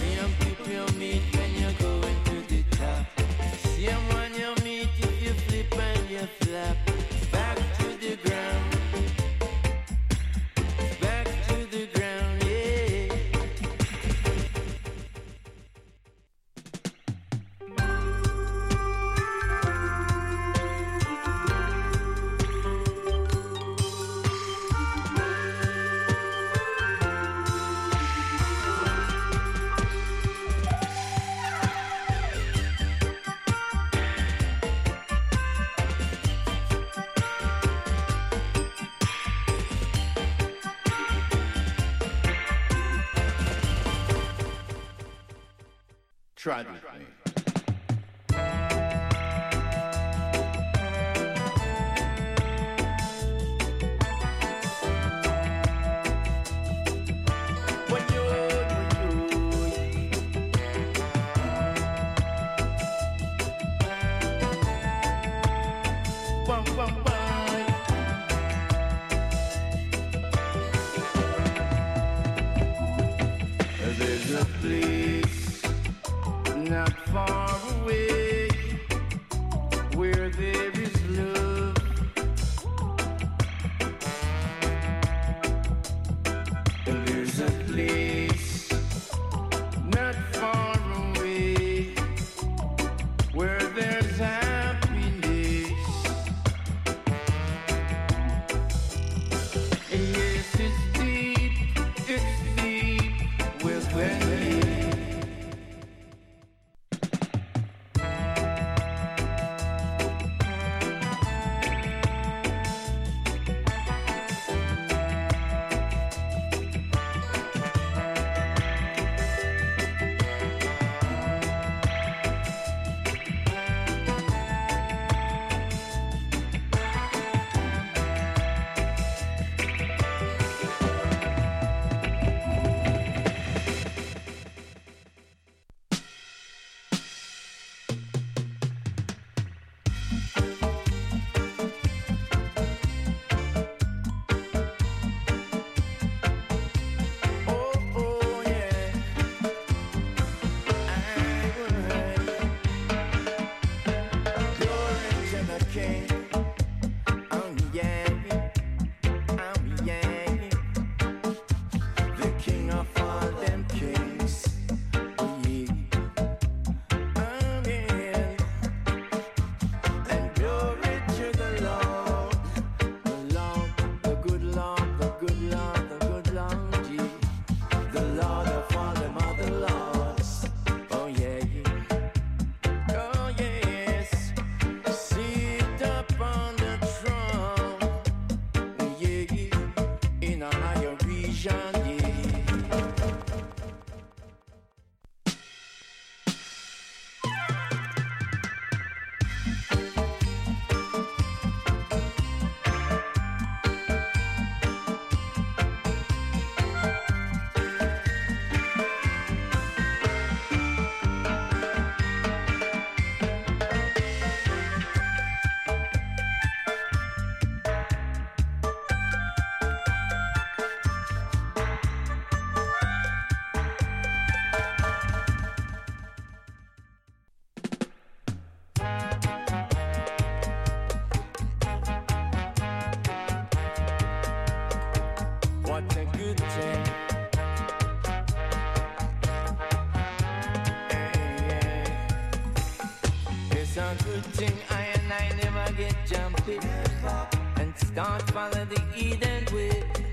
Same people you meet when you're going to the top. Same one you meet if you flip and you flap. Back to the ground. Back to the ground, yeah. Tried with me. There's a place not far away where there is love. And there's a place not far away where there's happiness. And yes, it's deep within me. Start follow the Eden way.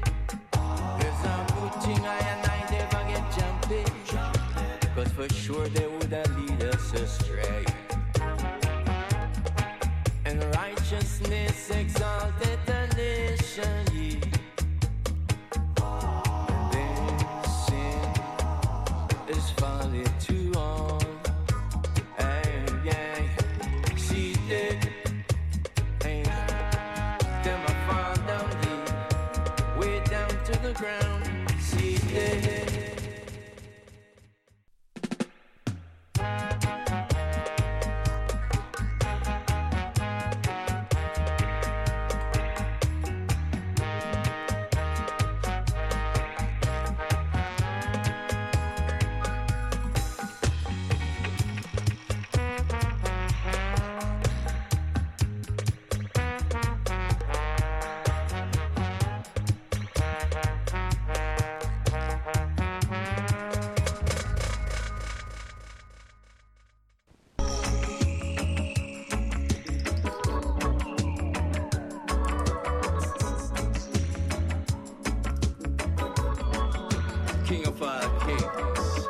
There's a good thing I and I never get jumping. Cause for sure they would have lead us astray. And righteousness exalted the nation, yeah. Then sin is folly to all. Hey, yeah. See that. The ground, see it. kings.